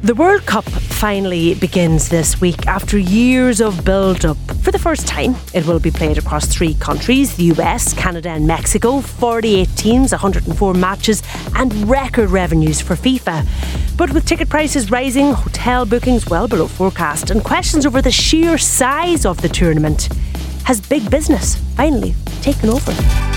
The World Cup finally begins this week after years of build-up. For the first time, it will be played across 3 countries, the US, Canada and Mexico, 48 teams, 104 matches and record revenues for FIFA. But with ticket prices rising, hotel bookings well below forecast and questions over the sheer size of the tournament, has big business finally taken over?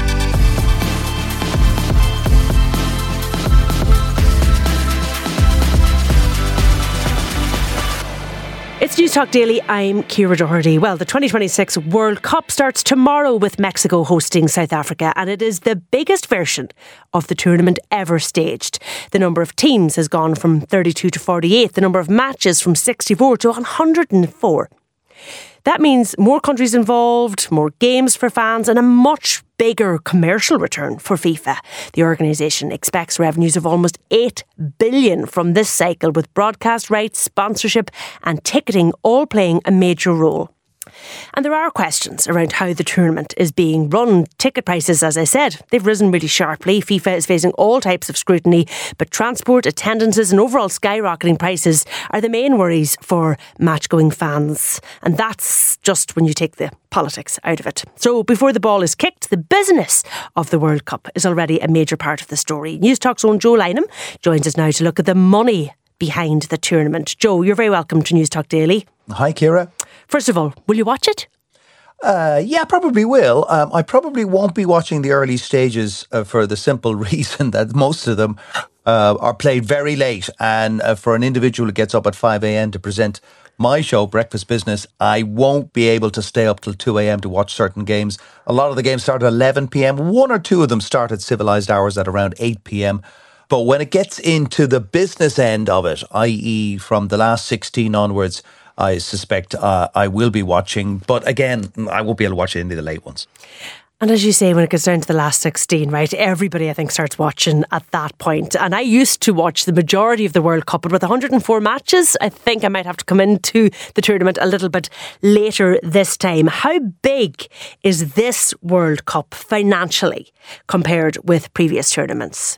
It's Newstalk Daily, I'm Ciara Doherty. Well, the 2026 World Cup starts tomorrow with Mexico hosting South Africa, and it is the biggest version of the tournament ever staged. The number of teams has gone from 32 to 48, the number of matches from 64 to 104. That means more countries involved, more games for fans and a much bigger commercial return for FIFA. The organisation expects revenues of almost $8 billion from this cycle, with broadcast rights, sponsorship and ticketing all playing a major role. And there are questions around how the tournament is being run. Ticket prices, as I said, they've risen really sharply. FIFA is facing all types of scrutiny, but transport, attendances and overall skyrocketing prices are the main worries for match-going fans. And that's just when you take the politics out of it. So before the ball is kicked, the business of the World Cup is already a major part of the story. Newstalk's own Joe Lynham joins us now to look at the money behind the tournament. Joe, you're very welcome to Newstalk Daily. Hi, Ciara. First of all, will you watch it? Yeah, probably will. I probably won't be watching the early stages for the simple reason that most of them are played very late. And for an individual who gets up at 5 a.m. to present my show, Breakfast Business, I won't be able to stay up till 2 a.m. to watch certain games. A lot of the games start at 11 p.m. One or two of them start at civilised hours at around 8 p.m. But when it gets into the business end of it, i.e. from the last 16 onwards, I suspect I will be watching. But again, I won't be able to watch any of the late ones. And as you say, when it gets down to the last 16, right, everybody, I think, starts watching at that point. And I used to watch the majority of the World Cup, but with 104 matches, I think I might have to come into the tournament a little bit later this time. How big is this World Cup financially compared with previous tournaments?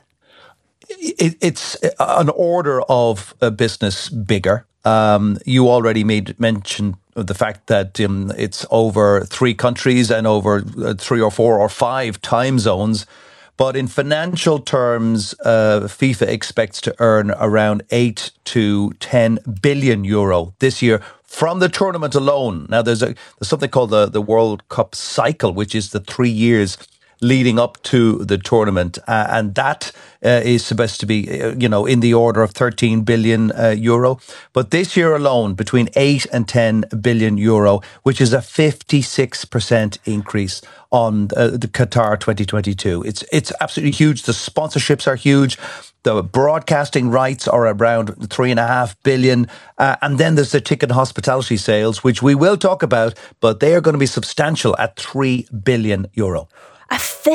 It's an order of business bigger. You already made mention of the fact that it's over 3 countries and over 3 or 4 or 5 time zones. But in financial terms, FIFA expects to earn around 8 to 10 billion euro this year from the tournament alone. Now, there's something called the World Cup cycle, which is the 3 years leading up to the tournament. And that is supposed to be, in the order of 13 billion euro. But this year alone, between 8 and 10 billion euro, which is a 56% increase on the Qatar 2022. It's absolutely huge. The sponsorships are huge. The broadcasting rights are around 3.5 billion. And then there's the ticket and hospitality sales, which we will talk about, but they are going to be substantial at 3 billion euro. A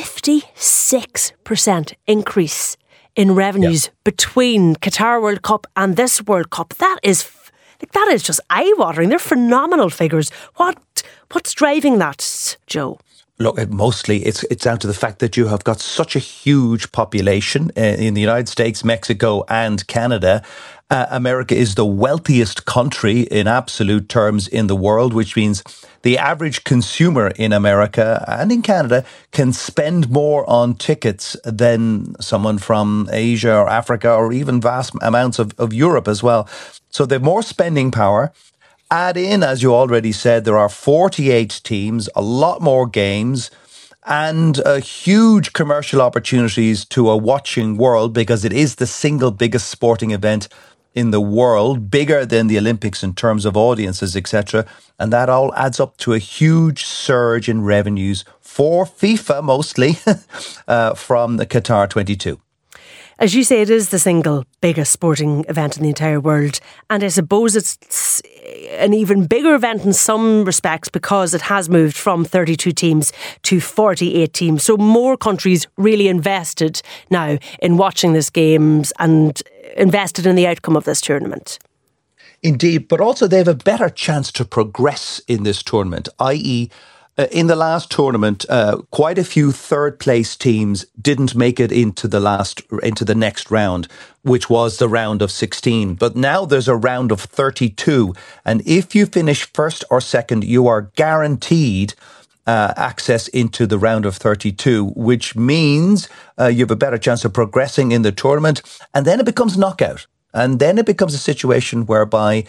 56% increase in revenues between Qatar World Cup and this World Cup. That is just eye-watering. They're phenomenal figures. What's driving that, Joe? Look, mostly it's down to the fact that you have got such a huge population in the United States, Mexico and Canada. America is the wealthiest country in absolute terms in the world, which means the average consumer in America and in Canada can spend more on tickets than someone from Asia or Africa or even vast amounts of Europe as well. So they have more spending power. Add in, as you already said, there are 48 teams, a lot more games, and huge commercial opportunities to a watching world, because it is the single biggest sporting event in the world, bigger than the Olympics in terms of audiences, etc. And that all adds up to a huge surge in revenues for FIFA, mostly, from the Qatar 22. As you say, it is the single biggest sporting event in the entire world. And I suppose it's an even bigger event in some respects because it has moved from 32 teams to 48 teams. So more countries really invested now in watching these games and invested in the outcome of this tournament. Indeed, but also they have a better chance to progress in this tournament, i.e., In the last tournament, quite a few third-place teams didn't make it into the next round, which was the round of 16. But now there's a round of 32, and if you finish first or second, you are guaranteed access into the round of 32, which means you have a better chance of progressing in the tournament, and then it becomes knockout. And then it becomes a situation whereby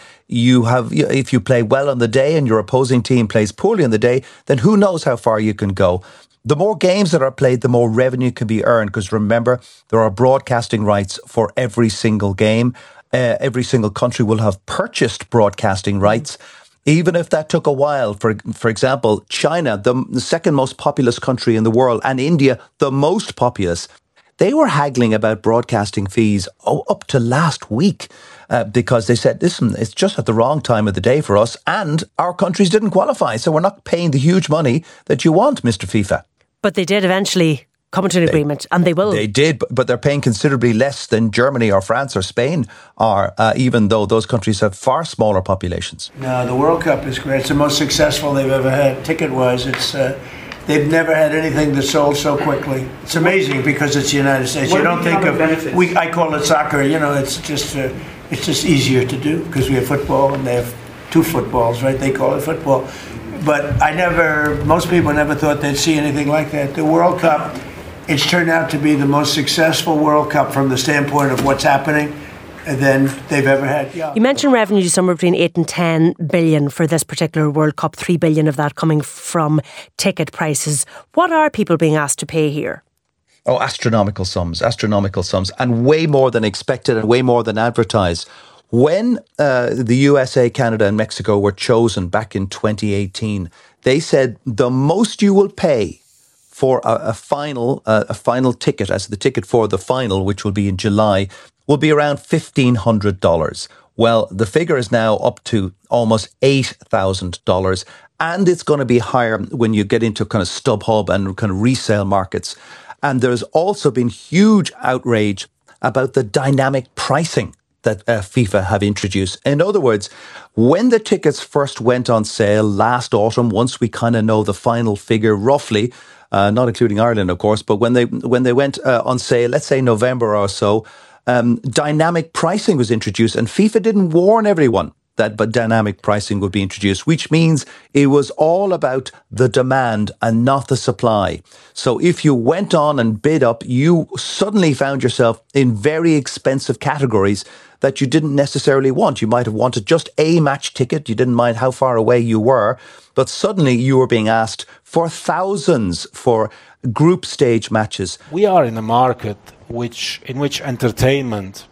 if you play well on the day and your opposing team plays poorly on the day, then who knows how far you can go. The more games that are played, the more revenue can be earned. Because remember, there are broadcasting rights for every single game. Every single country will have purchased broadcasting rights. Even if that took a while, for example, China, the second most populous country in the world, and India, the most populous, they were haggling about broadcasting fees up to last week because they said, listen, it's just at the wrong time of the day for us and our countries didn't qualify. So we're not paying the huge money that you want, Mr. FIFA. But they did eventually come to an agreement, and they will. They did, but they're paying considerably less than Germany or France or Spain are, even though those countries have far smaller populations. No, the World Cup is great. It's the most successful they've ever had. Ticket-wise, they've never had anything that sold so quickly. It's amazing because it's the United States. What you don't think of benefits? I call it soccer. It's just easier to do because we have football and they have two footballs, right? They call it football. But most people never thought they'd see anything like that. The World Cup, it's turned out to be the most successful World Cup from the standpoint of what's happening than they've ever had. Yeah. You mentioned revenue somewhere between 8 and 10 billion for this particular World Cup, 3 billion of that coming from ticket prices. What are people being asked to pay here? Oh, astronomical sums, and way more than expected and way more than advertised. When the USA, Canada and Mexico were chosen back in 2018, they said the most you will pay for a final ticket, as the ticket for the final, which will be in July, will be around $1,500. Well, the figure is now up to almost $8,000, and it's going to be higher when you get into kind of StubHub and kind of resale markets. And there's also been huge outrage about the dynamic pricing that FIFA have introduced. In other words, when the tickets first went on sale last autumn, once we kind of know the final figure roughly, not including Ireland, of course, but when they went on sale, let's say November or so, dynamic pricing was introduced, and FIFA didn't warn everyone that dynamic pricing would be introduced, which means it was all about the demand and not the supply. So if you went on and bid up, you suddenly found yourself in very expensive categories that you didn't necessarily want. You might have wanted just a match ticket. You didn't mind how far away you were, but suddenly you were being asked for thousands for group stage matches. We are in a market in which entertainment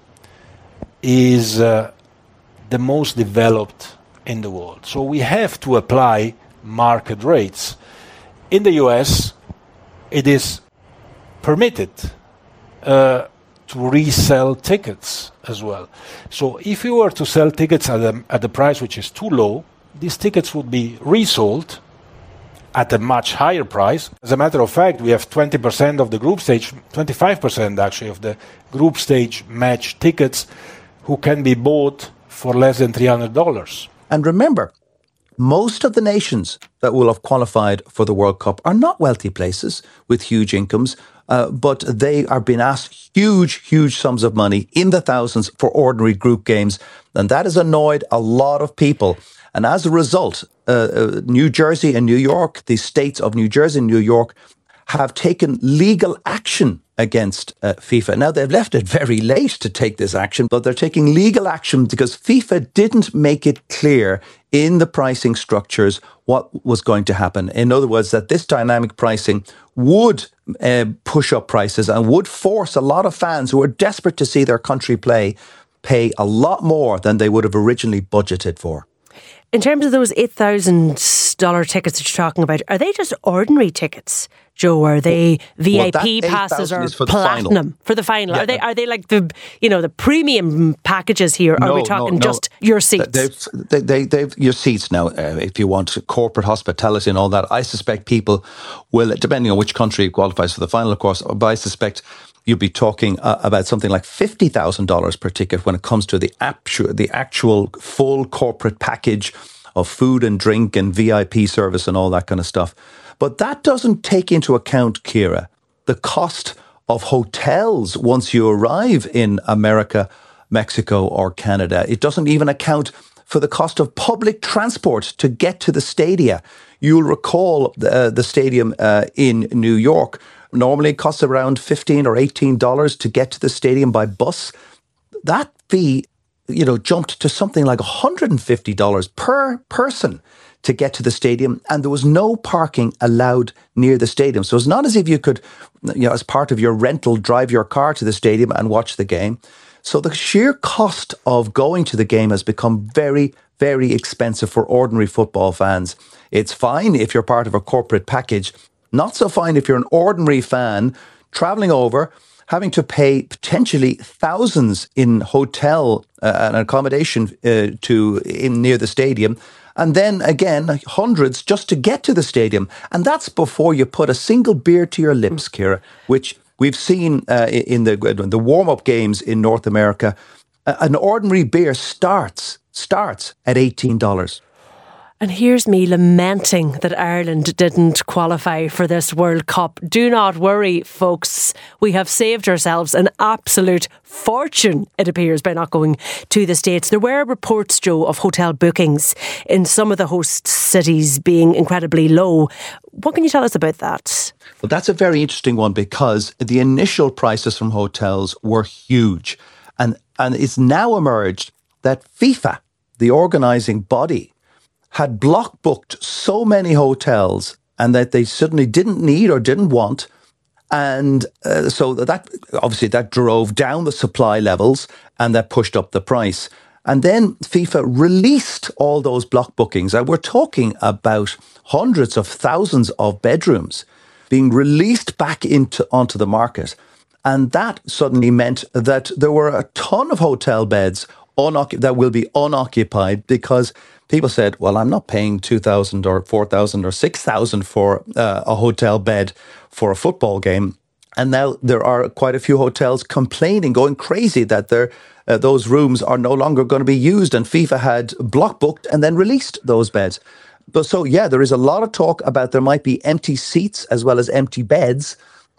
is the most developed in the world. So we have to apply market rates. In the US, it is permitted to resell tickets as well. So if you were to sell tickets at a price which is too low, these tickets would be resold at a much higher price. As a matter of fact, we have 20% of the group stage, 25% actually of the group stage match tickets who can be bought for less than $300. And remember, most of the nations that will have qualified for the World Cup are not wealthy places with huge incomes, but they are being asked huge sums of money in the thousands for ordinary group games. And that has annoyed a lot of people. And as a result, New Jersey and New York, the states of New Jersey and New York, have taken legal action against FIFA. Now, they've left it very late to take this action, but they're taking legal action because FIFA didn't make it clear in the pricing structures what was going to happen. In other words, that this dynamic pricing would push up prices and would force a lot of fans who are desperate to see their country pay a lot more than they would have originally budgeted for. In terms of those $8,000 tickets that you're talking about, are they just ordinary tickets, Joe? Are they VIP passes or platinum for the final? Yeah. Are they like the premium packages here? Or are we talking just your seats? They've your seats now. If you want corporate hospitality and all that, I suspect people will, depending on which country qualifies for the final, of course. But I suspect you'll be talking about something like $50,000 per ticket when it comes to the actual full corporate package of food and drink and VIP service and all that kind of stuff. But that doesn't take into account, Ciara, the cost of hotels once you arrive in America, Mexico or Canada. It doesn't even account for the cost of public transport to get to the stadia. You'll recall the stadium in New York normally costs around $15 or $18 to get to the stadium by bus. That fee, jumped to something like $150 per person to get to the stadium, and there was no parking allowed near the stadium. So it's not as if you could, as part of your rental, drive your car to the stadium and watch the game. So the sheer cost of going to the game has become very, very expensive for ordinary football fans. It's fine if you're part of a corporate package. Not so fine if you're an ordinary fan travelling over, having to pay potentially thousands in hotel and accommodation near the stadium. And then again, hundreds just to get to the stadium. And that's before you put a single beer to your lips, Ciara, which we've seen in the warm-up games in North America. An ordinary beer starts at $18. And here's me lamenting that Ireland didn't qualify for this World Cup. Do not worry, folks. We have saved ourselves an absolute fortune, it appears, by not going to the States. There were reports, Joe, of hotel bookings in some of the host cities being incredibly low. What can you tell us about that? Well, that's a very interesting one because the initial prices from hotels were huge. And it's now emerged that FIFA, the organising body, had block booked so many hotels and that they suddenly didn't need or didn't want. And so that drove down the supply levels and that pushed up the price. And then FIFA released all those block bookings. And we're talking about hundreds of thousands of bedrooms being released back onto the market. And that suddenly meant that there were a ton of hotel beds that will be unoccupied because people said, well, I'm not paying $2,000 or $4,000 or $6,000 for a hotel bed for a football game. And now there are quite a few hotels complaining, going crazy that those rooms are no longer going to be used. And FIFA had block booked and then released those beds. But so, yeah, there is a lot of talk about there might be empty seats as well as empty beds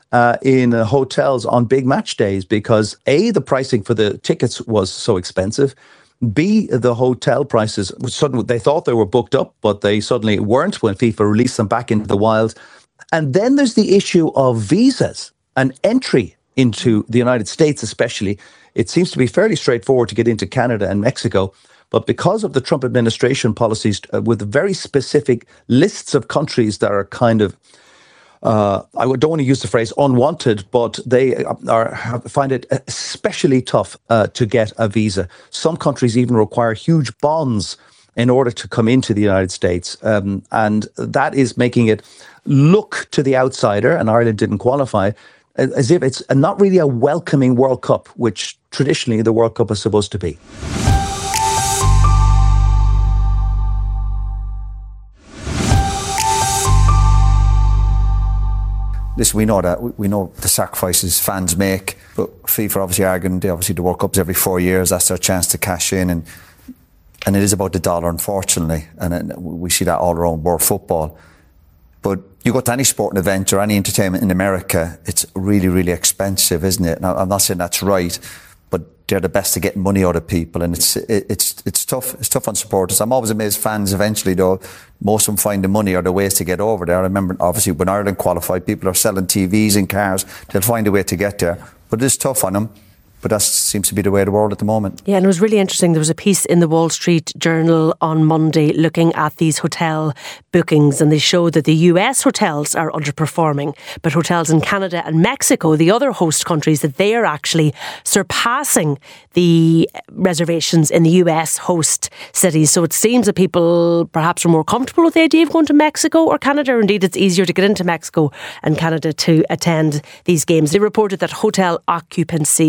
in hotels on big match days because A, the pricing for the tickets was so expensive. B, the hotel prices, suddenly they thought they were booked up, but they suddenly weren't when FIFA released them back into the wild. And then there's the issue of visas and entry into the United States, especially. It seems to be fairly straightforward to get into Canada and Mexico. But because of the Trump administration policies with very specific lists of countries that are kind of, I don't want to use the phrase unwanted, but they find it especially tough to get a visa. Some countries even require huge bonds in order to come into the United States. And that is making it look to the outsider, and Ireland didn't qualify, as if it's not really a welcoming World Cup, which traditionally the World Cup is supposed to be. Listen, we know the sacrifices fans make, but FIFA obviously arguing the World Cup's every 4 years. That's their chance to cash in, and it is about the dollar, unfortunately, and we see that all around world football. But you go to any sporting event or any entertainment in America, it's really, really expensive, isn't it? Now, I'm not saying that's right, but they're the best at getting money out of people, and it's tough. It's tough on supporters. I'm always amazed fans eventually, though, most of them find the money or the ways to get over there. I remember, obviously, when Ireland qualified, people are selling TVs and cars. They'll find a way to get there. But it is tough on them. But that seems to be the way of the world at the moment. Yeah, and it was really interesting. There was a piece in the Wall Street Journal on Monday looking at these hotel bookings, and they showed that the US hotels are underperforming, but hotels in Canada and Mexico, the other host countries, that they are actually surpassing the reservations in the US host cities. So it seems that people perhaps are more comfortable with the idea of going to Mexico or Canada, or indeed it's easier to get into Mexico and Canada to attend these games. They reported that hotel occupancy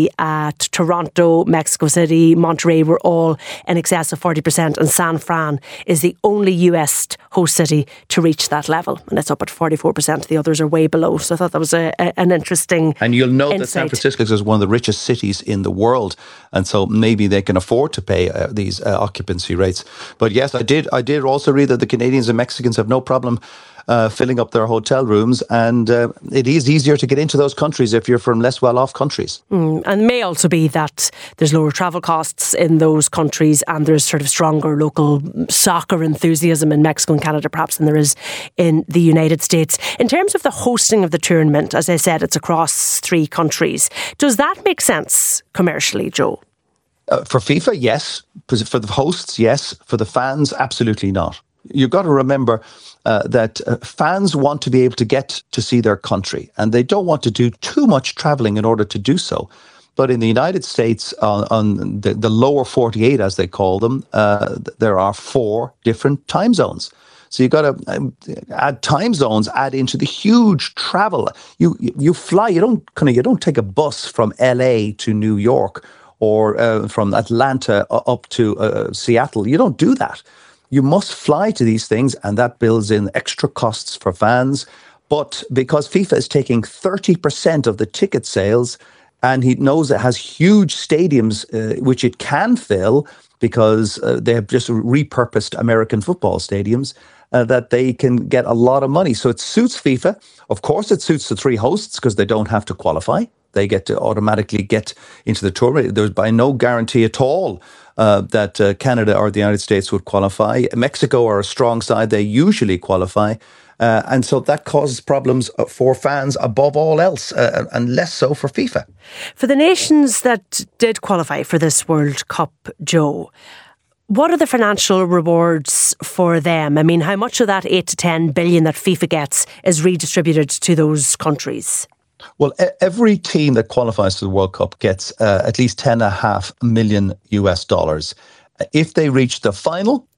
that Toronto, Mexico City, Monterrey were all in excess of 40%, and San Fran is the only US host city to reach that level, and it's up at 44%. The others are way below. So I thought that was an interesting And you'll note insight. that San Francisco is one of the richest cities in the world, and so maybe they can afford to pay these occupancy rates. But yes, I did also read that the Canadians and Mexicans have no problem filling up their hotel rooms, and it is easier to get into those countries if you're from less well-off countries. And it may also be that there's lower travel costs in those countries, and there's sort of stronger local soccer enthusiasm in Mexico and Canada perhaps than there is in the United States. In terms of the hosting of the tournament, as I said, it's across 3 countries. Does that make sense commercially, Joe? For FIFA, yes. For the hosts, yes. For the fans, absolutely not. You've got to remember that fans want to be able to get to see their country, and they don't want to do too much traveling in order to do so. But in the United States, on the lower 48, as they call them, there are 4 different time zones. So you've got to add time zones, add into the huge travel. You fly. You don't take a bus from LA to New York or from Atlanta up to Seattle. You don't do that. You must fly to these things, and that builds in extra costs for fans. But because FIFA is taking 30% of the ticket sales, and he knows it has huge stadiums which it can fill because they have just repurposed American football stadiums, that they can get a lot of money. So it suits FIFA. Of course, it suits the 3 hosts because they don't have to qualify. They get to automatically get into the tournament. There's by no guarantee at all that Canada or the United States would qualify. Mexico are a strong side. They usually qualify. And so that causes problems for fans above all else, and less so for FIFA. For the nations that did qualify for this World Cup, Joe, what are the financial rewards for them? I mean, how much of that 8 to 10 billion that FIFA gets is redistributed to those countries? Well, every team that qualifies for the World Cup gets at least $10.5 million US. If they reach the final,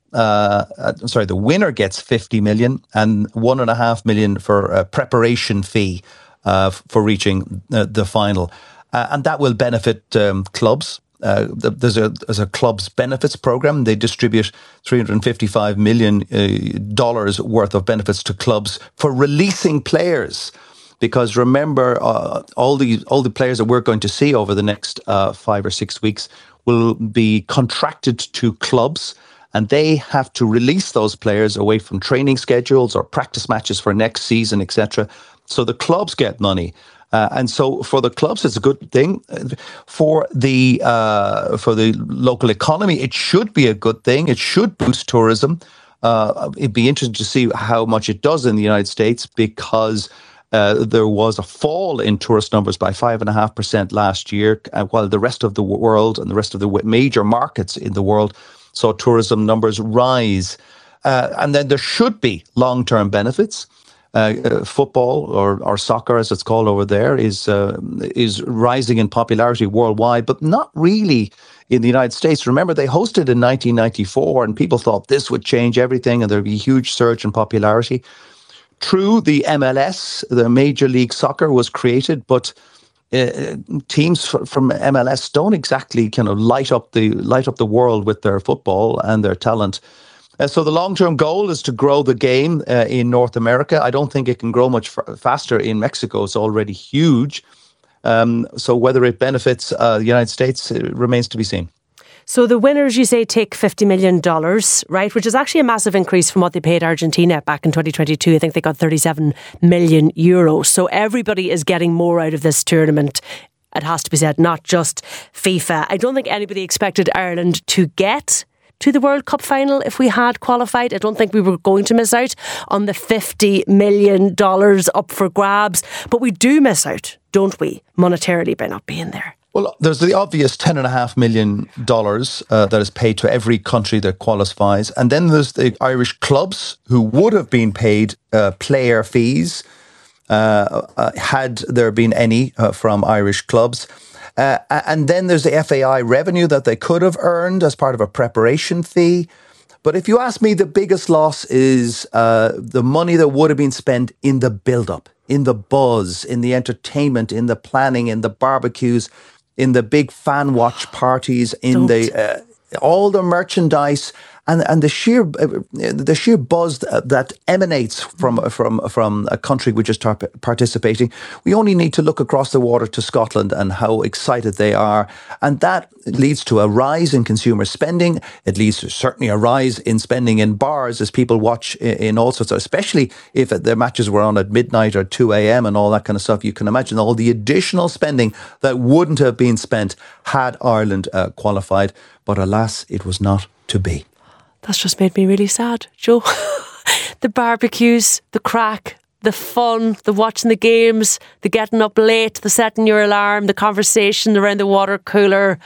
the winner gets 50 million and $1.5 million for a preparation fee for reaching the final. And that will benefit clubs. There's a club's benefits program. They distribute $355 million worth of benefits to clubs for releasing players. Because remember, all the players that we're going to see over the next 5 or 6 weeks will be contracted to clubs, and they have to release those players away from training schedules or practice matches for next season, etc. So the clubs get money. And so for the clubs, it's a good thing. For the local economy, it should be a good thing. It should boost tourism. It'd be interesting to see how much it does in the United States, because there was a fall in tourist numbers by 5.5% last year, while the rest of the world and the rest of the major markets in the world saw tourism numbers rise. And then there should be long-term benefits. Football or soccer, as it's called over there, is rising in popularity worldwide, but not really in the United States. Remember, they hosted in 1994, and people thought this would change everything and there'd be a huge surge in popularity. True, the MLS, the Major League Soccer, was created, but teams from MLS don't exactly kind of light up the world with their football and their talent. So the long-term goal is to grow the game in North America. I don't think it can grow much faster in Mexico. It's already huge. So whether it benefits the United States remains to be seen. So the winners, you say, take $50 million, right? Which is actually a massive increase from what they paid Argentina back in 2022. I think they got 37 million euros. So everybody is getting more out of this tournament. It has to be said, not just FIFA. I don't think anybody expected Ireland to get to the World Cup final if we had qualified. I don't think we were going to miss out on the $50 million up for grabs. But we do miss out, don't we, monetarily, by not being there. Well, there's the obvious $10.5 million that is paid to every country that qualifies. And then there's the Irish clubs who would have been paid player fees had there been any from Irish clubs. And then there's the FAI revenue that they could have earned as part of a preparation fee. But if you ask me, the biggest loss is the money that would have been spent in the build-up, in the buzz, in the entertainment, in the planning, in the barbecues, in the big fan watch parties, in all the merchandise. And the sheer buzz that emanates from a country which is participating. We only need to look across the water to Scotland and how excited they are, and that leads to a rise in consumer spending. It leads to certainly a rise in spending in bars as people watch in all sorts of, especially if their matches were on at midnight or 2 a.m. and all that kind of stuff. You can imagine all the additional spending that wouldn't have been spent had Ireland qualified, but alas, it was not to be. That's just made me really sad, Joe. The barbecues, the crack, the fun, the watching the games, the getting up late, the setting your alarm, the conversation around the water cooler.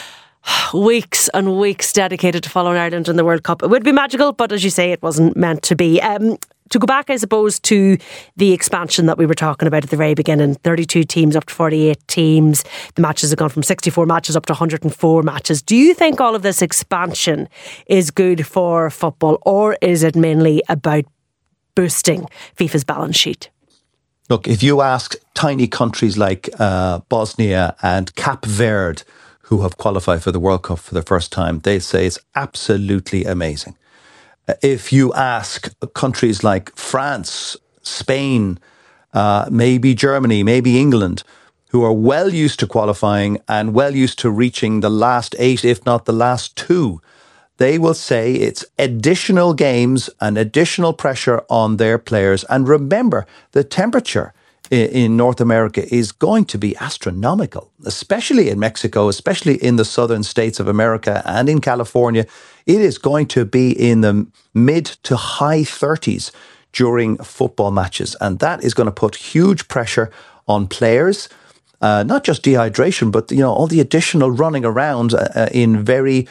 Weeks and weeks dedicated to following Ireland in the World Cup. It would be magical, but as you say, it wasn't meant to be. To go back, I suppose, to the expansion that we were talking about at the very beginning, 32 teams up to 48 teams. The matches have gone from 64 matches up to 104 matches. Do you think all of this expansion is good for football, or is it mainly about boosting FIFA's balance sheet? Look, if you ask tiny countries like Bosnia and Cape Verde, who have qualified for the World Cup for the first time, they say it's absolutely amazing. If you ask countries like France, Spain, maybe Germany, maybe England, who are well used to qualifying and well used to reaching the last 8, if not the last 2, they will say it's additional games and additional pressure on their players. And remember, the temperature in North America is going to be astronomical, especially in Mexico, especially in the southern states of America and in California. It is going to be in the mid to high 30s during football matches. And that is going to put huge pressure on players, not just dehydration, but all the additional running around in very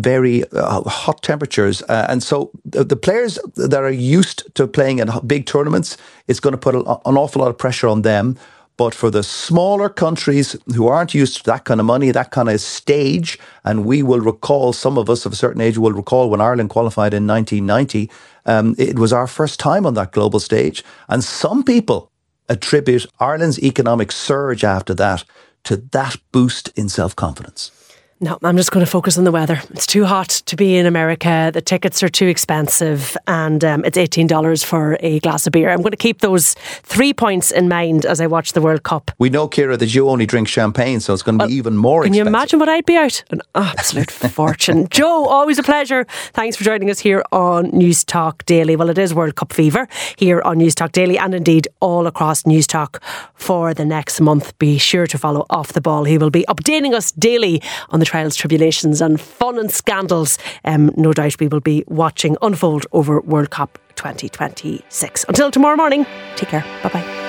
hot temperatures. And so the players that are used to playing in big tournaments, it's going to put an awful lot of pressure on them. But for the smaller countries who aren't used to that kind of money, that kind of stage, and we will recall, some of us of a certain age will recall when Ireland qualified in 1990, it was our first time on that global stage. And some people attribute Ireland's economic surge after that to that boost in self-confidence. No, I'm just going to focus on the weather. It's too hot to be in America. The tickets are too expensive, and it's $18 for a glass of beer. I'm going to keep those 3 points in mind as I watch the World Cup. We know, Ciara, that you only drink champagne, so it's going to be even more expensive. Can you imagine what I'd be out? An absolute fortune. Joe, always a pleasure. Thanks for joining us here on News Talk Daily. Well, it is World Cup fever here on News Talk Daily, and indeed all across News Talk for the next month. Be sure to follow Off the Ball. He will be updating us daily on the trials, tribulations and fun and scandals. No doubt we will be watching unfold over World Cup 2026. Until tomorrow morning, take care. Bye-bye.